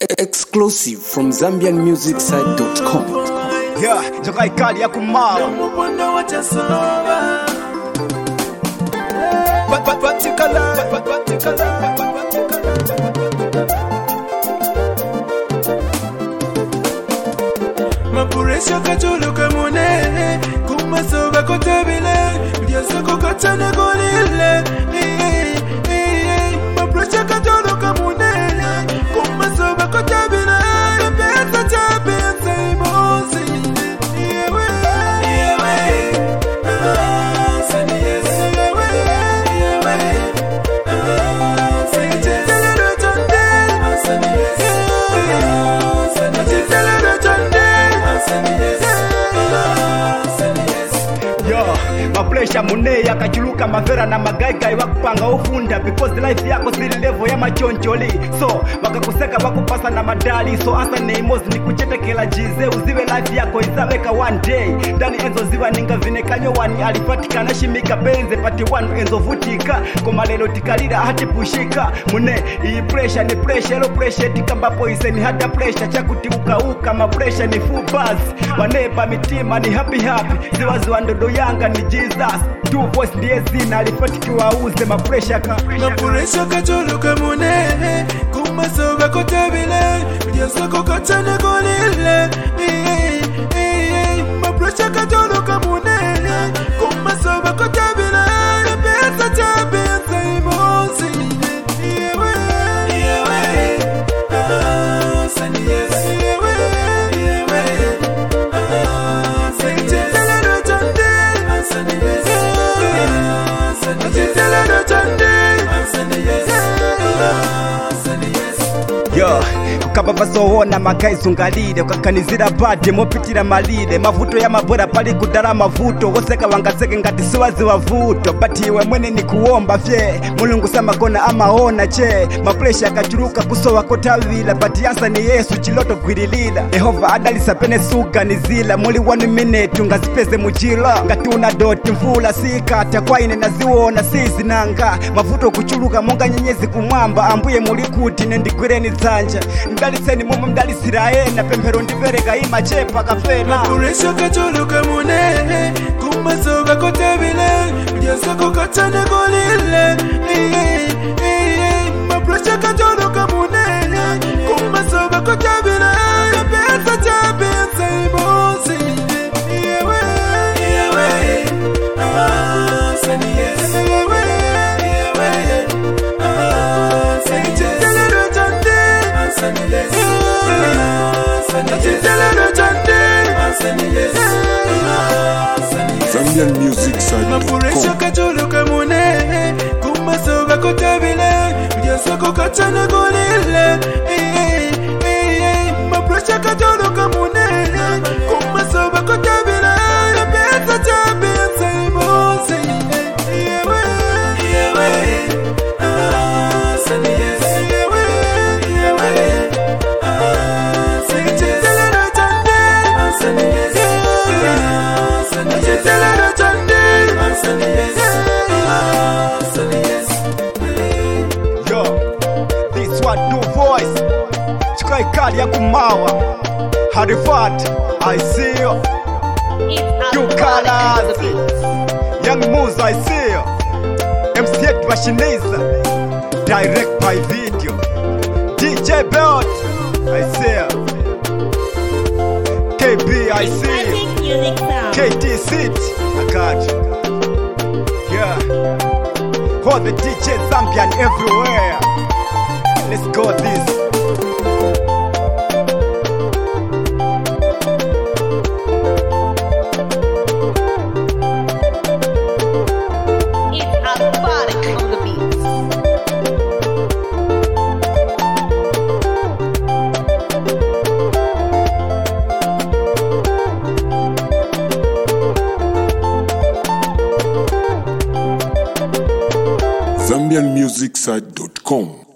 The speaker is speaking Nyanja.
Exclusive from ZambianMusicSite.com. Yeah, joka ikali ya kumala. Mapuresha kacholo kamone kumasoga kotabile yasako kachana golile mapuresha kacholo kamone kumasoga kotabile pesa chapesa imosi yewe sani yes yewe sani Mapresha mune yakachuluka mavera na magaigai wakupanga ufunda because life yako sili level ya machoncholi so wakakuseka wakupasa na madali so asa neimozi ni kuchetekela jize uziwe life yako izabeka one day ndani enzo ziwa ninga vinekanyo wani alifatikana shimika benze pati wanu enzo vutika komalelo tikalira hati pushika mune iyi pressure ni pressure lo pressure tikambapo iseni hata pressure chakuti uka mapresha ni full buzz wanepa mitima ni happy ziwa ndodo yanga ni Jesus two voice ndiye zina alifatikiwa uze mapresha kacholo kamune kumasoga kotabile yasako kachana golile mapresha kacholo kamune kumasoga kotabile pesa chapesa imosi yewe sani yes yewe Yo, ukababa sohona makaizungalile ukakanizira bade mopitira malile mavuto ya mabora pali kudala mavuto woseka wangaseke ngati siwazi wavuto but iwe mwene ni kuomba vye mulungu samakona amaona che mapresha akachuruka kusowa kotavila but yansa ni Yesu chiloto gwililila Yehova adalisa pene suga nizila muli 1 minute ngazipeze mujila ngati una doti mvula sikata kwa ine naziwona sizinanga mavuto kuchuluka monga nyenyezi kumwamba ambuye muli kuti nendigwireni dzanja ndaliseni mumu mdalisira ena pemphero ndipereka imachepa kafena mapuresha kacholo kamune kumasoga kotabile yasako kachana golile mapuresha kacholo kamune kumasoga kotabile pesa chapesa imosi yewe sani yes yewe ZambianMusicSite.com. Mapuresha kacholo kamune kumasoga kotabile yasako kachana golile mapuresha kacholo kamune kumasoga kotabile pesa chapesa imosi yewe sani yes yewe Yo, this one two voice chika ikali ya kumawa Harifat, I see you You colors Young Moose, I see you MC8 Machiniza Direct by video DJ Belt, I see you KB, I see you KT Sit, I got you Yeah all the DJ Zambian everywhere. Let's go this. It's Alphabetic on the beats. ZambianMusicSite.com.